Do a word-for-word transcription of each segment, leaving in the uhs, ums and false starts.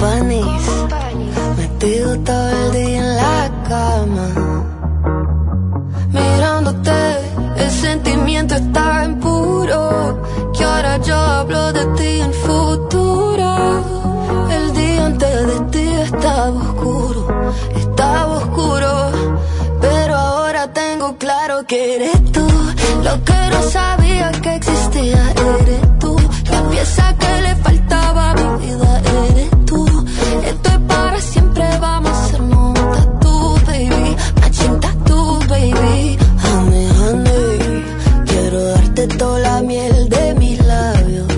Bunnies, metido todo el día en la cama. Mirándote, el sentimiento es tan puro que ahora yo hablo de ti en futuro. El día antes de ti estaba oscuro, estaba oscuro, pero ahora tengo claro que eres tú. Lo que no sabía que existía eres tú. La pieza que le faltaba a mi vida eres tú. Esto es para siempre, vamos a hacernos un tatu, baby. Matching tattoo, baby. Honey, honey, quiero darte toda la miel de mis labios.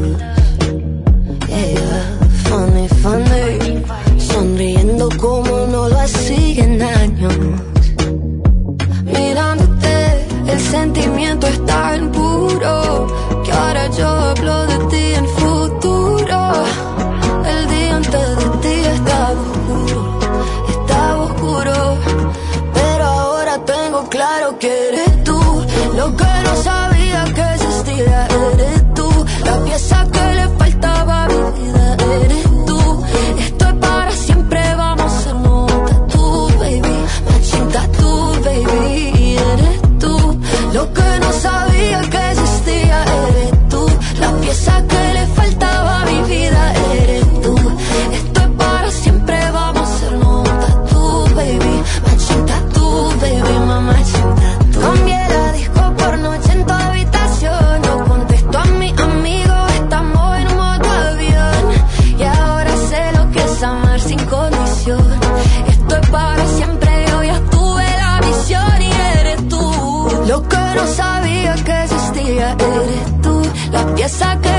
Yeah, funny, funny, sonriendo como no lo hacía en años. Mirándote, el sentimiento es tan puro que ahora yo hablo de ti en futuro. El día antes de ti estaba oscuro, estaba oscuro, pero ahora tengo claro que eres tú. Lo que no sabía que existía eres tú. La pieza que le faltaba a mi vida eres tú. Esto es para siempre, vamos a hacernos un tatu, baby. Matching tattoo, baby. Eres tú. Lo que no sabía que existía eres tú. La pieza que le faltaba a mi vida eres tú. Esto es para siempre, vamos a hacernos un tatu, baby. Matching tattoo, baby, mamá, matching tattoo. Cambié la disco por noche en tu habitación. No contesto a mis amigos, estamos en modo avión. Y ahora sé lo que es amar sin condición. Esto es para siempre, yo ya tuve la visión y eres tú. Lo que no sabía que existía eres tú. La pieza que